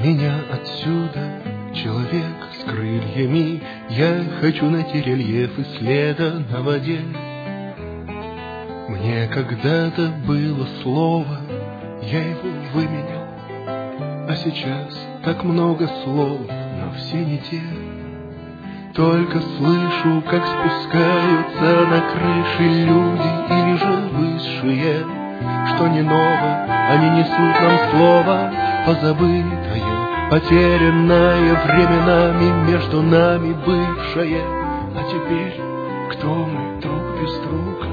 меня отсюда, человек с крыльями. Я хочу найти рельефы следа на воде. Мне когда-то было слово, я его выменял, а сейчас так много слов, но все не те. Только слышу, как спускаются на крыши люди или же высшие, что не ново, они несут нам слово позабытое, потерянное временами между нами бывшее. А теперь кто мы друг без друга?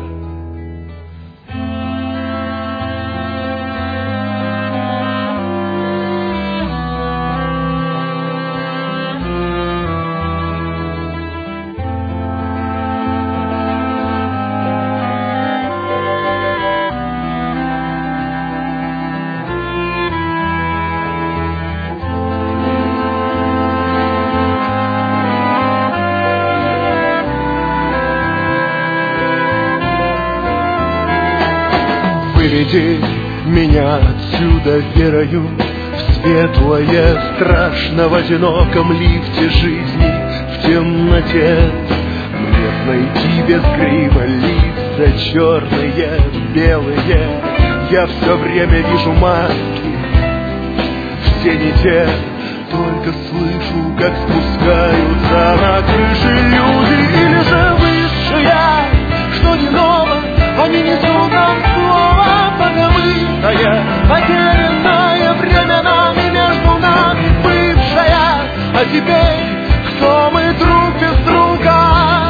Выведи меня отсюда верою в светлое, страшно в одиноком лифте жизни, в темноте. Мне найти без грима лица черные, белые. Я все время вижу маски, все не те. Только слышу, как спускаются на крыши люди или же высшие, что не ново, они несут нам слово позабытое, потерянное временами между нами бывшая. А теперь кто мы друг без друга?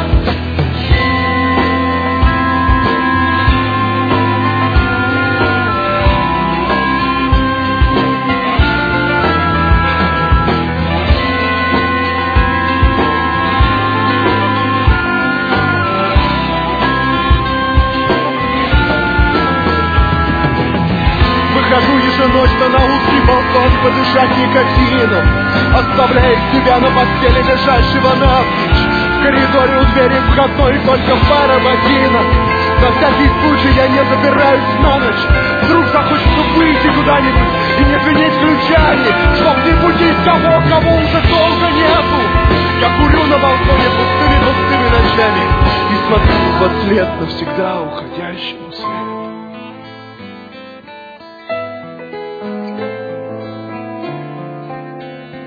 Хожу еженочно на узкий балкон подышать никотином, оставляя себя на постели лежащего навзничь. В коридоре у двери входной только пара ботинок. На всякий случай я не запираюсь на ночь. Вдруг захочется выйти куда-нибудь и не звенеть ключами, чтоб не будить того, кого уже долго нету. Я курю на балконе пустыми ночами и смотрю во след навсегда уходящему свету.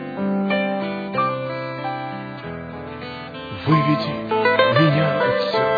Выведи меня отсюда.